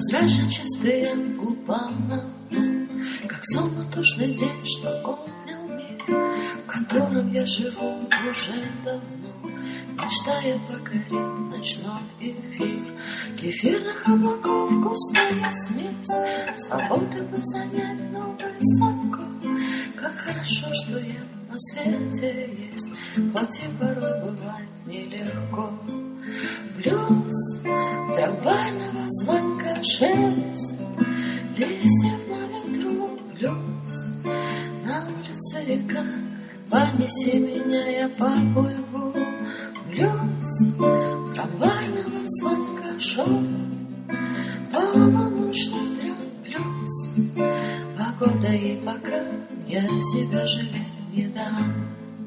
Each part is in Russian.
Прозрачно чистые упал на дно, как суматошный день, что обнял мир, в котором я живу уже давно, мечтая покорить ночной эфир. Кефирных облаков густая смесь, свободы бы занять, но высоко. Как хорошо, что я на свете есть, хоть и порой бывает нелегко. Блюз трамвайного звонка, шелест листьев на ветру, блюз на улице река, понеси меня, я поплыву. Блюз трамвайного звонка, шел полуночный трен, блюз погода, и пока я себя жалеть не дам.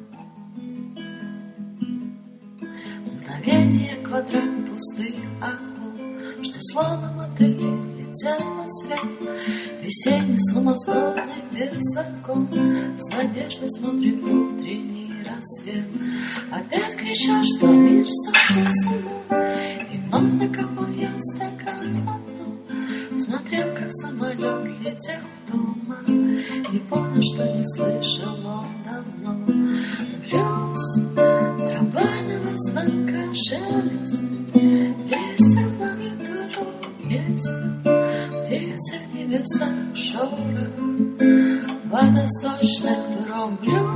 Мгновение, квадрат пустых окон, что словно мотыли летел на свет. Весенний сумасбродный беззакон с надеждой смотрит в утренний рассвет. Опять кричат, что мир сошел с ума, и вновь накопал я стакан на дно. Смотрел, как самолет летел в туман, и понял, что не слышал он давно. Блюз трамвайного звонка, шелест листьев на ветру, песню птицы в небесах, шорох водосточных туром, блюз